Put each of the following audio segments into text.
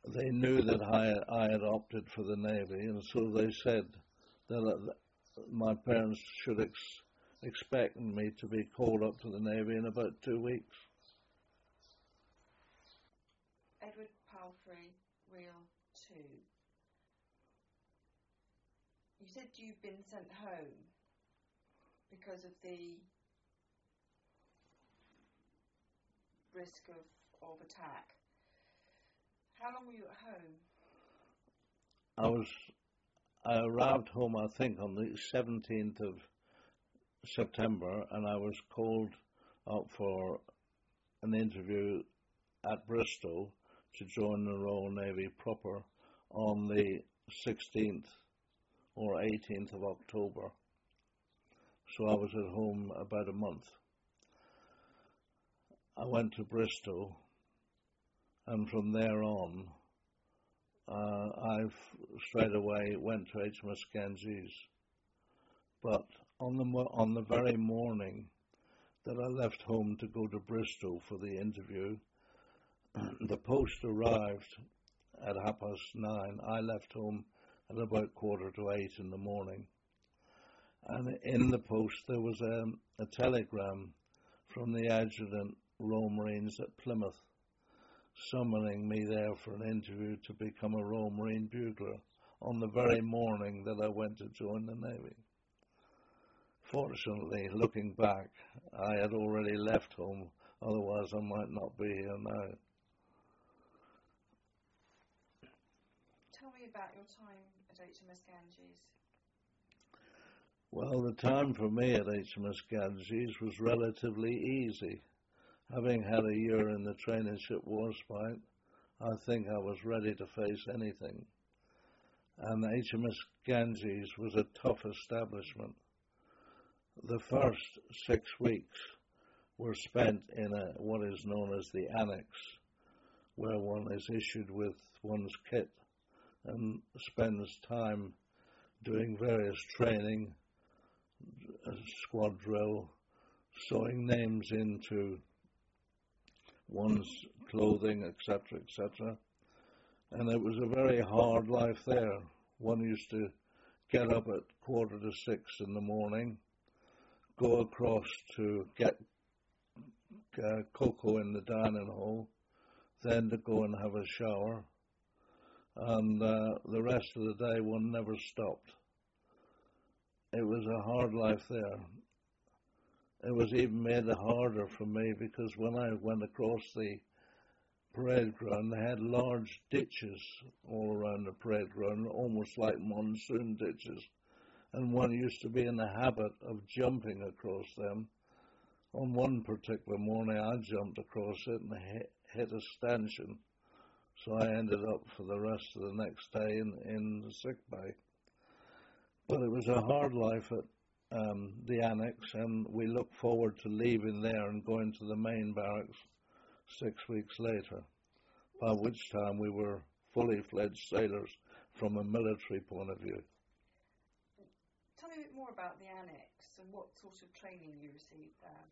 they knew that I had opted for the Navy, and so they said that my parents should expect me to be called up to the Navy in about 2 weeks. Edward Palfrey, Reel 2. You said you've been sent home because of the risk of attack. How long were you at home? I arrived home, I think, on the 17th of September, and I was called up for an interview at Bristol to join the Royal Navy proper on the 16th or 18th of October. So I was at home about a month. I went to Bristol, and from there on, I straight away went to HMS Ganges. But on the very morning that I left home to go to Bristol for the interview, the post arrived at 9:30. I left home at about 7:45 in the morning. And in the post there was a telegram from the Adjutant Royal Marines at Plymouth, summoning me there for an interview to become a Royal Marine bugler on the very morning that I went to join the Navy. Fortunately, looking back, I had already left home, otherwise I might not be here now. Tell me about your time at HMS Ganges. Well, the time for me at HMS Ganges was relatively easy. Having had a year in the traineeship warspite, I think I was ready to face anything. And HMS Ganges was a tough establishment. The first 6 weeks were spent in what is known as the annex, where one is issued with one's kit and spends time doing various training, squad drill, sewing names into one's clothing, etc., etc. And it was a very hard life there. One used to get up at 5:45 in the morning, go across to get cocoa in the dining hall, then to go and have a shower, and the rest of the day one never stopped. It was a hard life there. It was even made harder for me because when I went across the parade ground, they had large ditches all around the parade ground, almost like monsoon ditches, and one used to be in the habit of jumping across them. On one particular morning, I jumped across it and hit a stanchion, so I ended up for the rest of the next day in the sick bay. But it was a hard life at the annex, and we look forward to leaving there and going to the main barracks 6 weeks later, by which time we were fully fledged sailors from a military point of view. Tell me a bit more about the annex and what sort of training you received there.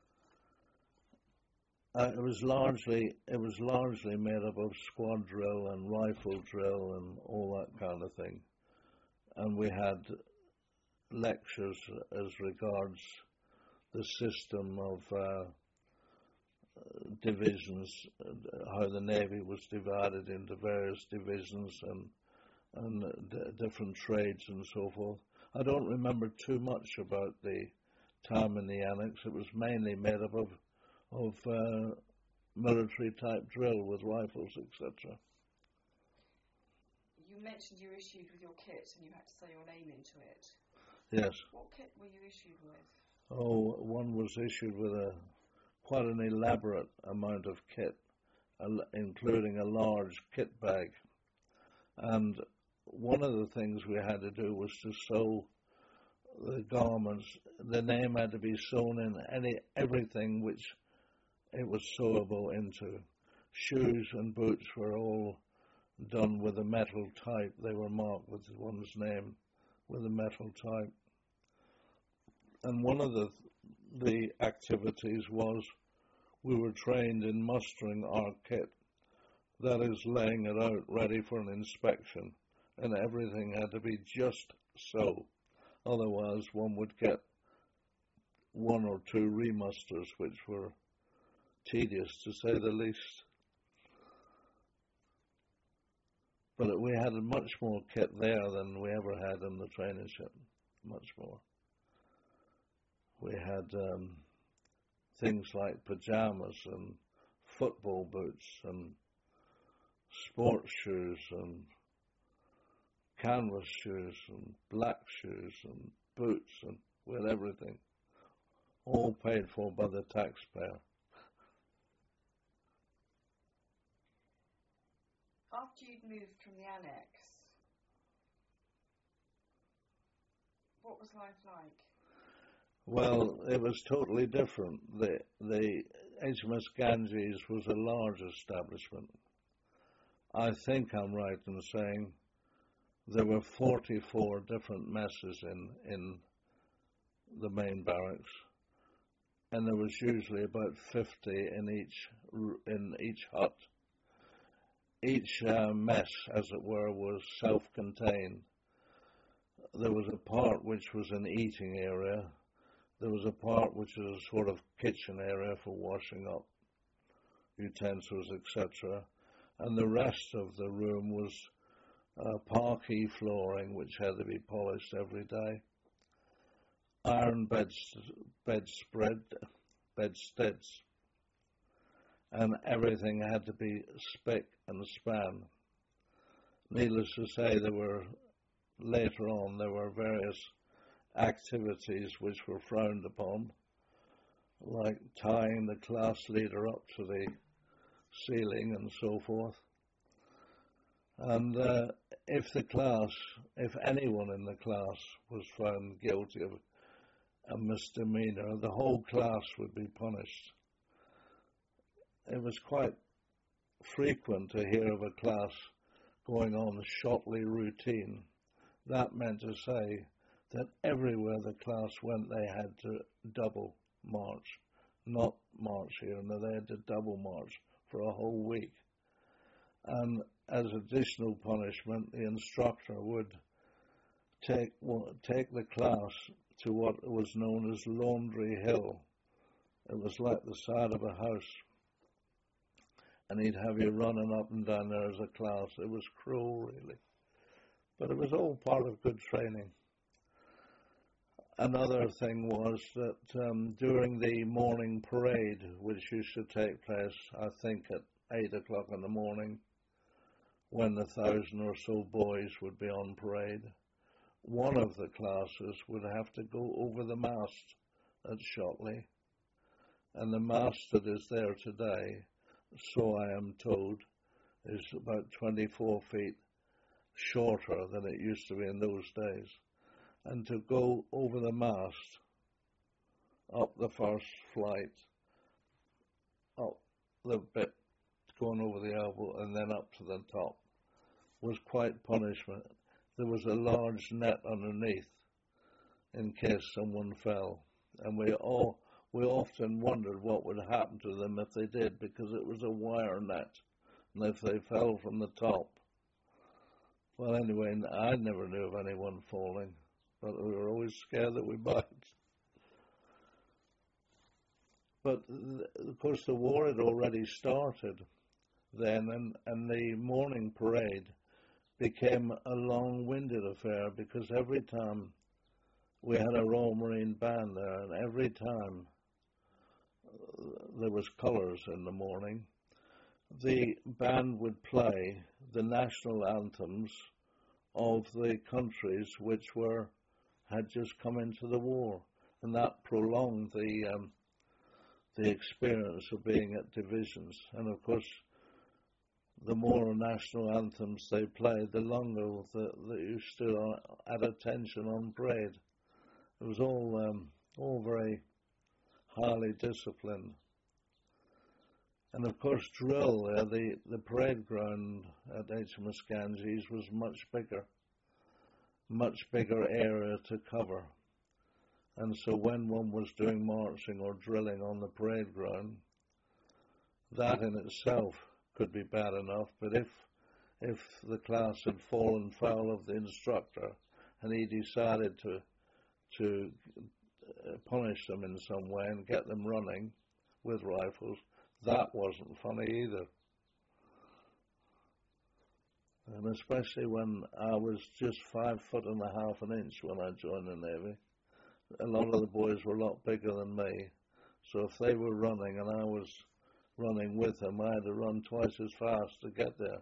It was largely made up of squad drill and rifle drill and all that kind of thing, and we had lectures as regards the system of divisions, how the Navy was divided into various divisions and different trades and so forth. I don't remember too much about the time in the annex. It was mainly made up of military type drill with rifles, etc. You mentioned you were issued with your kit and you had to say your name into it. Yes. What kit were you issued with? Oh, one was issued with quite an elaborate amount of kit, including a large kit bag. And one of the things we had to do was to sew the garments. The name had to be sewn in everything which it was sewable into. Shoes and boots were all done with a metal type. They were marked with one's name with a metal type. And one of the activities was we were trained in mustering our kit. that is laying it out ready for an inspection, and everything had to be just so. Otherwise, one would get one or two remusters, which were tedious to say the least. But we had much more kit there than we ever had in the training ship, much more. We had things like pajamas and football boots and sports shoes and canvas shoes and black shoes and boots, and with everything, all paid for by the taxpayer. After you'd moved from the annex, what was life like? Well, it was totally different. The HMS Ganges was a large establishment. I think I'm right in saying there were 44 different messes in the main barracks, and there was usually about 50 in each hut. Each mess, as it were, was self-contained. There was a part which was an eating area. There was a part which was a sort of kitchen area for washing up utensils, etc. And the rest of the room was parquet flooring, which had to be polished every day. Iron bedsteads, and everything had to be spick and span. Needless to say, later on there were various activities which were frowned upon, like tying the class leader up to the ceiling and so forth. And if anyone in the class was found guilty of a misdemeanor, the whole class would be punished. It was quite frequent to hear of a class going on a Shotley routine. That meant to say that everywhere the class went, they had to double march, not march here, no, they had to double march for a whole week. And as additional punishment, the instructor would take the class to what was known as Laundry Hill. It was like the side of a house, and he'd have you running up and down there as a class. It was cruel, really, but it was all part of good training. Another thing was that during the morning parade, which used to take place, I think at 8 o'clock in the morning, when 1,000 or so boys would be on parade, one of the classes would have to go over the mast at Shotley, and the mast that is there today, so I am told, is about 24 feet shorter than it used to be in those days. And to go over the mast, up the first flight, up the bit going over the elbow and then up to the top, was quite punishment. There was a large net underneath in case someone fell, and we often wondered what would happen to them if they did, because it was a wire net, and if they fell from the top. Well, anyway, I never knew of anyone falling, but we were always scared that we might. But, of course, the war had already started then, and the morning parade became a long-winded affair, because every time we had a Royal Marine band there, and every time there was colours in the morning, the band would play the national anthems of the countries which had just come into the war, and that prolonged the experience of being at divisions. And of course, the more national anthems they played, the longer that you stood at attention on parade. It was all very highly disciplined. And of course, drill there, the parade ground at HMS Ganges was much bigger area to cover. And so when one was doing marching or drilling on the parade ground, that in itself could be bad enough, but if the class had fallen foul of the instructor and he decided to punish them in some way and get them running with rifles, that wasn't funny either. And especially when I was just 5 foot and a half an inch when I joined the Navy. A lot of the boys were a lot bigger than me. So if they were running and I was running with them, I had to run twice as fast to get there.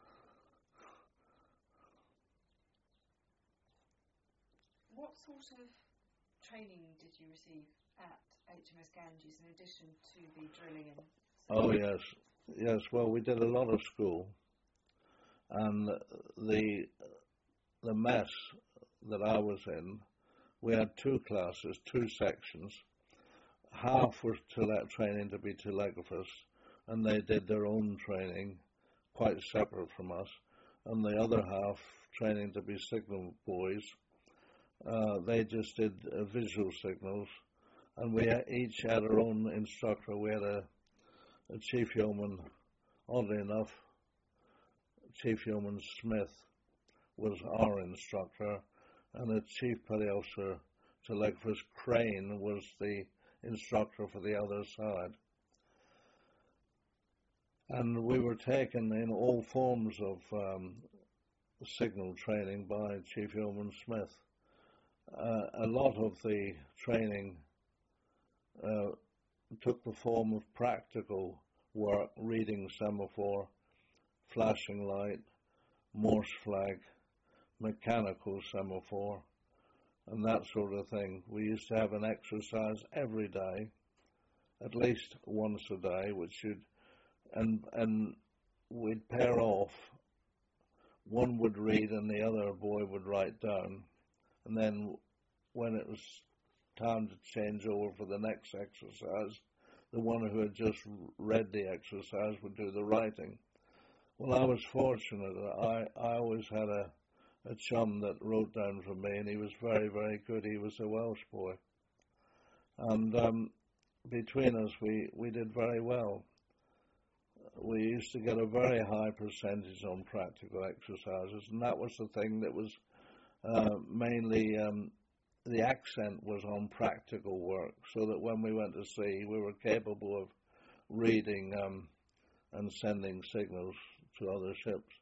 What sort of training did you receive at HMS Ganges in addition to the drilling and stuff? Oh, yes. Well, we did a lot of school. And the mess that I was in, we had 2 classes, 2 sections. Half were training to be telegraphers, and they did their own training, quite separate from us. And the other half, training to be signal boys, they just did visual signals. And we each had our own instructor. We had a chief yeoman, oddly enough, Chief Yeoman Smith was our instructor, and the Chief Petty Officer Telegraphist Crane was the instructor for the other side. And we were taken in all forms of signal training by Chief Yeoman Smith. A lot of the training took the form of practical work, reading semaphore, flashing light, Morse flag, mechanical semaphore, and that sort of thing. We used to have an exercise every day, at least once a day, and we'd pair off. One would read and the other boy would write down, and then when it was time to change over for the next exercise, the one who had just read the exercise would do the writing. Well, I was fortunate. I always had a chum that wrote down for me, and he was very, very good. He was a Welsh boy. And between us, we did very well. We used to get a very high percentage on practical exercises, and that was the thing that was mainly, the accent was on practical work, so that when we went to sea, we were capable of reading and sending signals to other ships.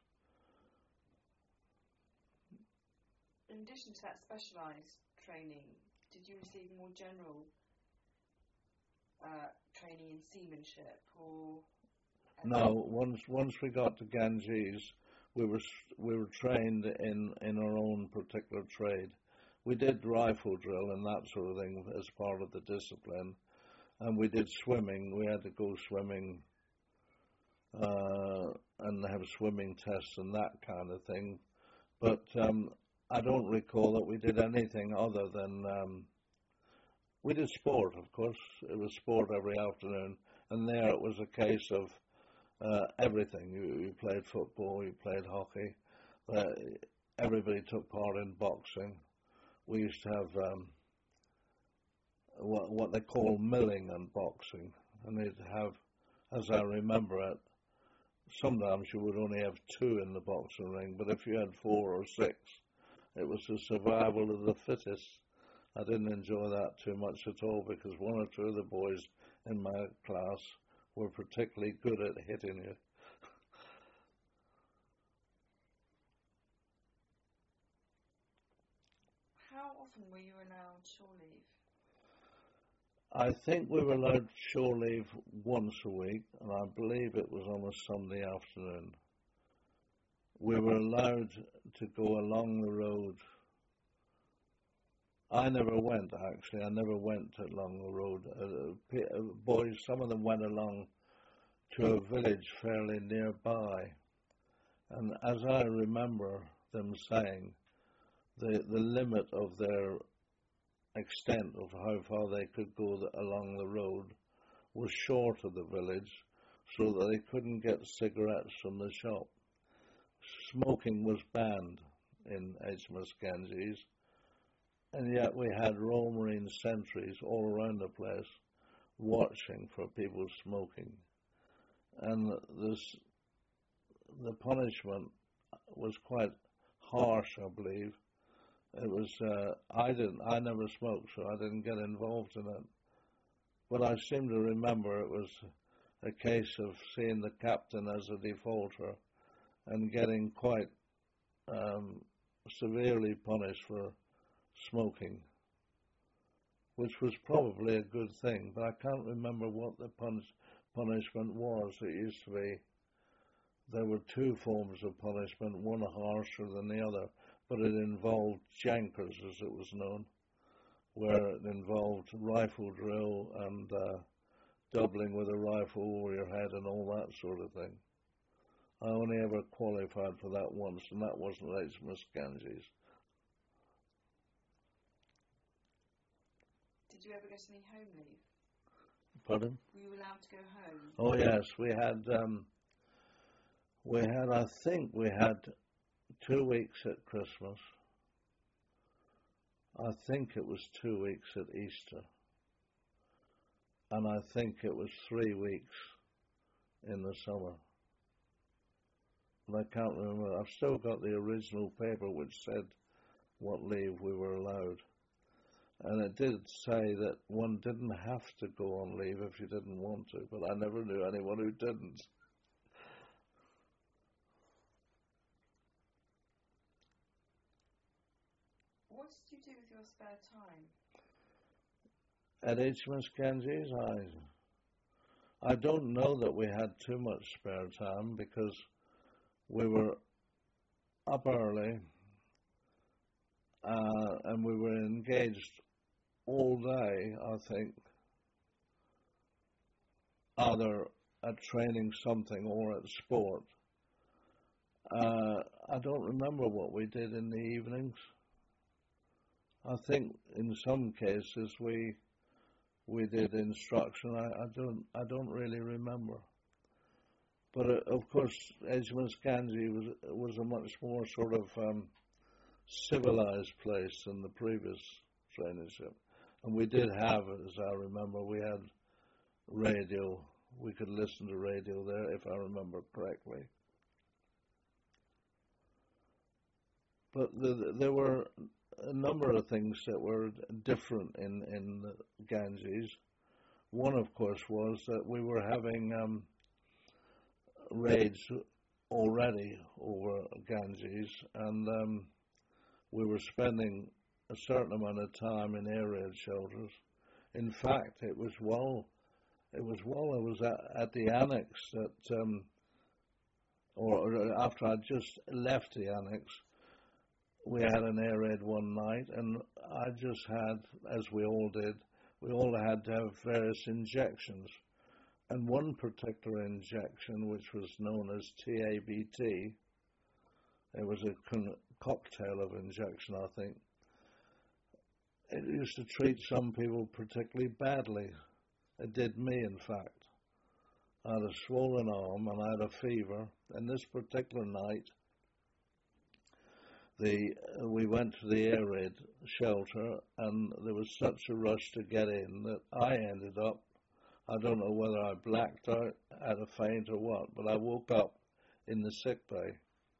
In addition to that specialised training, did you receive more general training in seamanship or? No. Once we got to Ganges, we were trained in our own particular trade. We did rifle drill and that sort of thing as part of the discipline, and we did swimming. We had to go swimming and have swimming tests and that kind of thing. But I don't recall that we did anything other than we did sport, of course. It was sport every afternoon, and there it was a case of everything. You played football, you played hockey. Everybody took part in boxing. We used to have what they call milling and boxing, and they'd have, as I remember it, sometimes you would only have 2 in the boxing ring, but if you had 4 or 6, it was the survival of the fittest. I didn't enjoy that too much at all, because 1 or 2 of the boys in my class were particularly good at hitting you. How often were you allowed shore leave? I think we were allowed shore leave once a week, and I believe it was on a Sunday afternoon. We were allowed to go along the road. I never went, actually. I never went along the road. Boys, some of them went along to a village fairly nearby. And as I remember them saying, the limit of their extent of how far they could go along the road was short of the village, so that they couldn't get cigarettes from the shop. Smoking was banned in HMS Ganges, and yet we had Royal Marine sentries all around the place watching for people smoking. And the punishment was quite harsh, I believe. It was I never smoked, so I didn't get involved in it. But I seem to remember it was a case of seeing the captain as a defaulter and getting quite severely punished for smoking, which was probably a good thing, but I can't remember what the punishment was. It used to be, there were two forms of punishment, one harsher than the other, but it involved jankers, as it was known, where it involved rifle drill and doubling with a rifle over your head and all that sort of thing. I only ever qualified for that once, and that wasn't at HMS Ganges. Did you ever get any home leave? Pardon? Were you allowed to go home? Oh yes, we had, I think we had 2 weeks at Christmas. I think it was 2 weeks at Easter. And I think it was 3 weeks in the summer. And I can't remember. I've still got the original paper which said what leave we were allowed. And it did say that one didn't have to go on leave if you didn't want to, but I never knew anyone who didn't. What did you do with your spare time? At HMS Ganges, I don't know that we had too much spare time because we were up early and we were engaged all day, I think, either at training something or at sport. I don't remember what we did in the evenings. I think in some cases we did instruction. I don't really remember. But of course, HMS Ganges was a much more sort of civilized place than the previous training ship. And we did have, as I remember, we had radio. We could listen to radio there, if I remember correctly. But there were a number of things that were different in Ganges. One, of course, was that we were having raids already over Ganges, and we were spending a certain amount of time in air raid shelters. In fact, it was while I was at the annex that, or after I'd just left the annex, we had an air raid one night, and I just had, as we all did, we all had to have various injections. And one particular injection, which was known as TABT, it was a cocktail of injection, I think. It used to treat some people particularly badly. It did me, in fact. I had a swollen arm and I had a fever. And this particular night, we went to the air raid shelter, and there was such a rush to get in that I ended up, I don't know whether I blacked out, had a faint or what, but I woke up in the sick bay.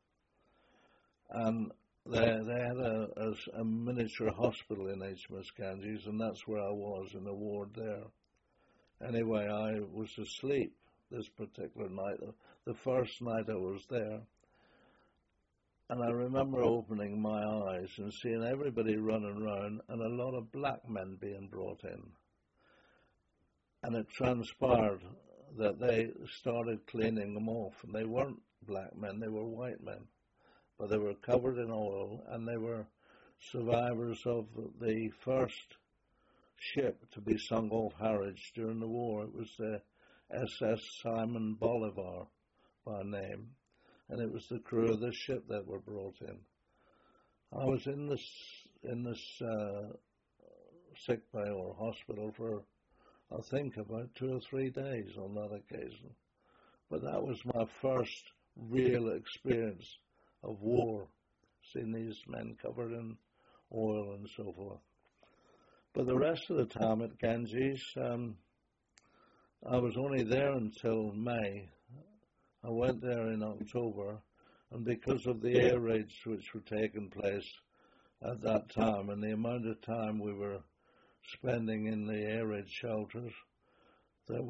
And they had a miniature hospital in HMS Ganges, and that's where I was, in the ward there. Anyway, I was asleep this particular night, the first night I was there. And I remember opening my eyes and seeing everybody running around and a lot of black men being brought in. And it transpired that they started cleaning them off, and they weren't black men, they were white men. But they were covered in oil, and they were survivors of the first ship to be sunk off Harwich during the war. It was the SS Simon Bolivar by name, and it was the crew of the ship that were brought in. I was in this sick bay or hospital for, I think, about 2 or 3 days on that occasion. But that was my first real experience of war, seeing these men covered in oil and so forth. But the rest of the time at Ganges, I was only there until May. I went there in October, and because of the air raids which were taking place at that time and the amount of time we were spending in the air raid shelters, that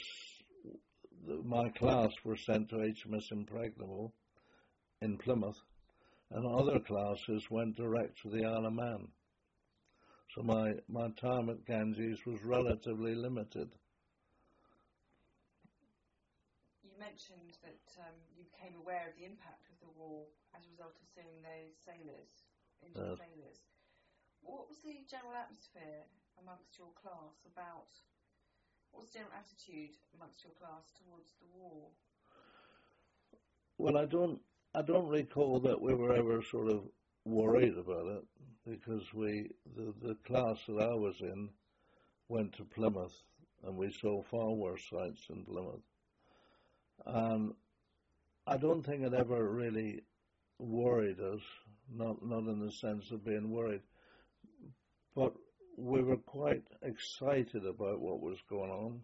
my class were sent to HMS Impregnable in Plymouth, and other classes went direct to the Isle of Man. So my time at Ganges was relatively limited. You mentioned that you became aware of the impact of the war as a result of seeing those sailors, Indian sailors. What was the general atmosphere amongst your class about? What was the general attitude amongst your class towards the war? Well, I don't recall that we were ever sort of worried about it, because the class that I was in went to Plymouth, and we saw far worse sights in Plymouth. I don't think it ever really worried us, not in the sense of being worried, but we were quite excited about what was going on.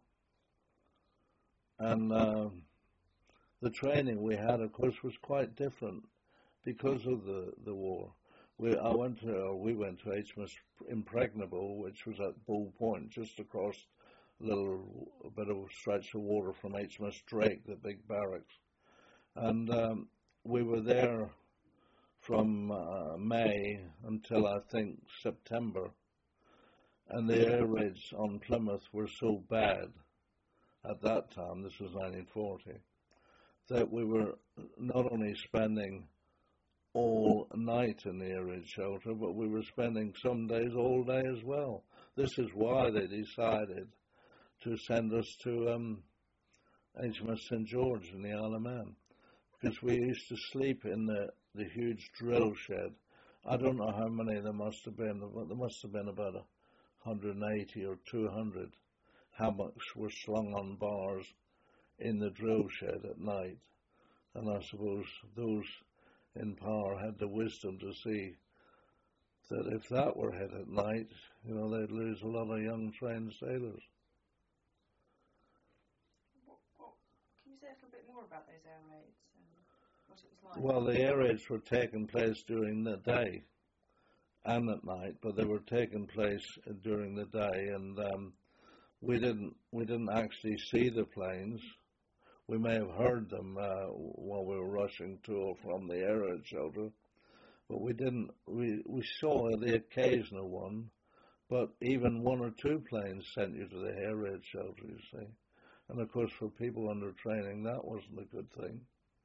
And the training we had, of course, was quite different because of the war. We went to HMS Impregnable, which was at Bull Point, just across a bit of a stretch of water from HMS Drake, the big barracks. And we were there from May until, I think, September. And the air raids on Plymouth were so bad at that time, this was 1940, that we were not only spending all night in the air raid shelter, but we were spending some days all day as well. This is why they decided to send us to HMS St. George in the Isle of Man, because we used to sleep in the huge drill shed. I don't know how many there must have been, but there must have been about 180 or 200 hammocks were slung on bars in the drill shed at night. And I suppose those in power had the wisdom to see that if that were hit at night, they'd lose a lot of young trained sailors. Can you say a little bit more about those air raids and what it was like? Well, the air raids were taking place during the day and at night, but they were taking place during the day, and we didn't actually see the planes. We may have heard them while we were rushing to or from the air raid shelter, but we didn't. We saw the occasional one, but even one or two planes sent you to the air raid shelter, you see. And of course, for people under training, that wasn't a good thing.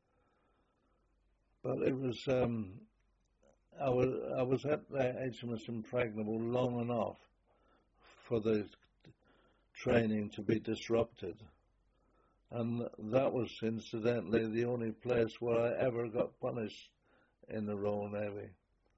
But it was. I was at the HMS Impregnable long enough for the training to be disrupted. And that was, incidentally, the only place where I ever got punished in the Royal Navy.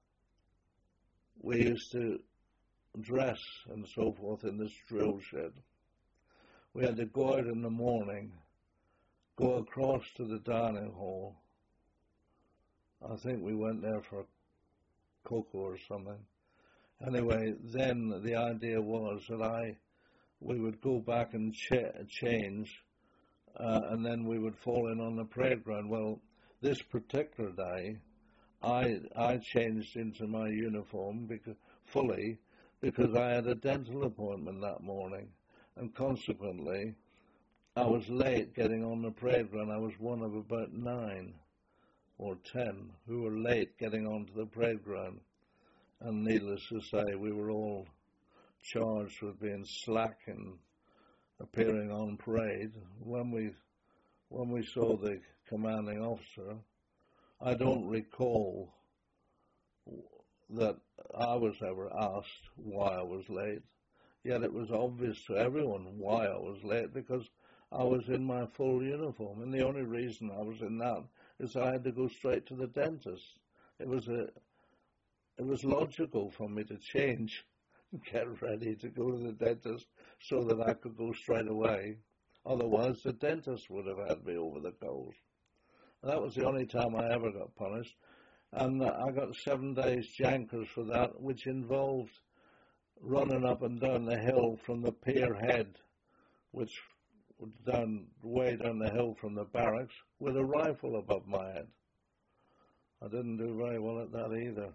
We used to dress and so forth in this drill shed. We had to go out in the morning, go across to the dining hall. I think we went there for cocoa or something. Anyway, then the idea was that we would go back and change, and then we would fall in on the parade ground. Well, this particular day, I changed into my uniform fully because I had a dental appointment that morning, and consequently, I was late getting on the parade ground. I was one of about 9 or 10 who were late getting onto the parade ground, and needless to say, we were all charged with being slack and appearing on parade. When we saw the commanding officer, I don't recall that I was ever asked why I was late, yet it was obvious to everyone why I was late, because I was in my full uniform, and the only reason I was in that is I had to go straight to the dentist. It was logical for me to change, get ready to go to the dentist so that I could go straight away. Otherwise, the dentist would have had me over the coals. And that was the only time I ever got punished. And I got 7 days jankers for that, which involved running up and down the hill from the pier head, which way down the hill from the barracks with a rifle above my head. I didn't do very well at that either.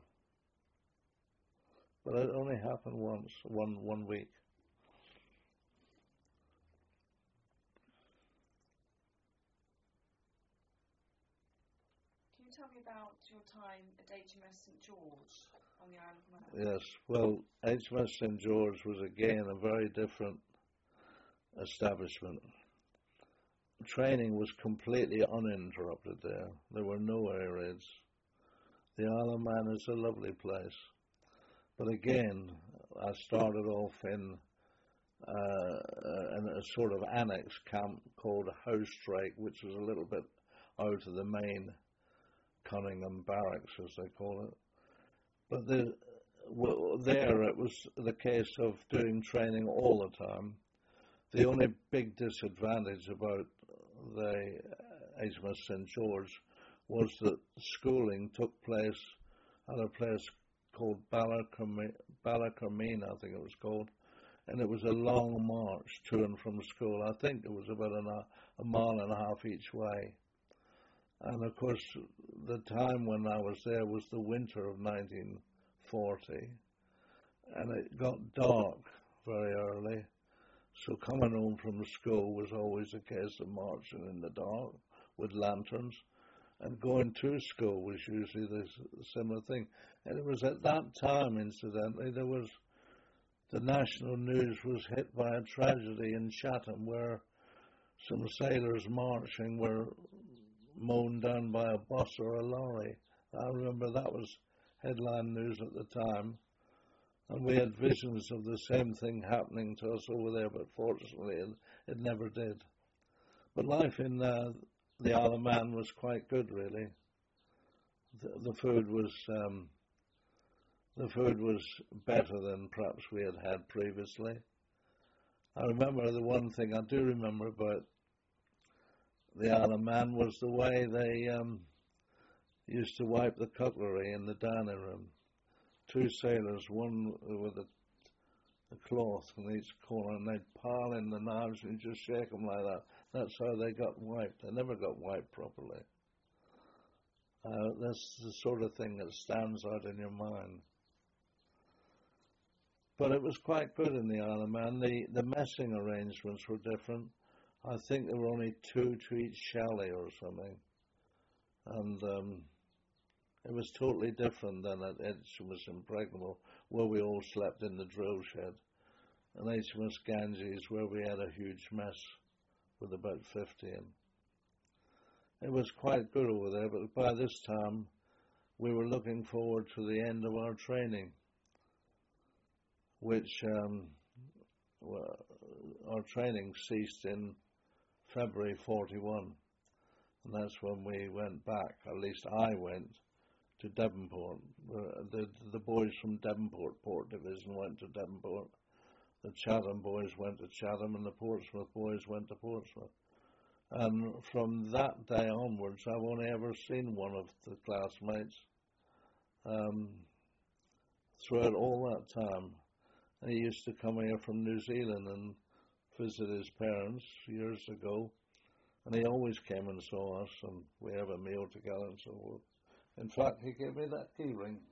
But it only happened once, one week. Can you tell me about your time at HMS St George on the Isle of Man? Yes, well, HMS St George was again a very different establishment. Training was completely uninterrupted there. There were no air raids. The Isle of Man is a lovely place. But again, I started off in a sort of annex camp called House Strike, which was a little bit out of the main Cunningham Barracks, as they call it. But there it was the case of doing training all the time. The only big disadvantage about the HMS St George was that schooling took place at a place called Ballacurmeen, I think it was called, and it was a long march to and from school. I think it was about a mile and a half each way. And of course, the time when I was there was the winter of 1940, and it got dark very early. So coming home from school was always a case of marching in the dark with lanterns, and going to school was usually the similar thing. And it was at that time, incidentally, the national news was hit by a tragedy in Chatham where some sailors marching were mown down by a bus or a lorry. I remember that was headline news at the time. And we had visions of the same thing happening to us over there, but fortunately it never did. But life in the Isle of Man was quite good, really. The food was better than perhaps we had previously. I remember the one thing I do remember about the Isle of Man was the way they used to wipe the cutlery in the dining room. Two sailors, one with a cloth in each corner, and they'd pile in the knives and just shake them like that. That's how they got wiped. They never got wiped properly. That's the sort of thing that stands out in your mind. But it was quite good in the Isle of Man. The messing arrangements were different. I think there were only 2 to each chalet or something. And it was totally different than at HMS Impregnable, where we all slept in the drill shed, and HMS Ganges, where we had a huge mess with about 50 in. It was quite good over there, but by this time we were looking forward to the end of our training, which our training ceased in February 41, and that's when we went back, at least I went, to Devonport. The boys from Devonport Port Division went to Devonport. The Chatham boys went to Chatham, and the Portsmouth boys went to Portsmouth. And from that day onwards, I've only ever seen one of the classmates throughout all that time. And he used to come here from New Zealand and visit his parents years ago, and he always came and saw us, and we have a meal together and so forth. In fact, he gave me that key ring.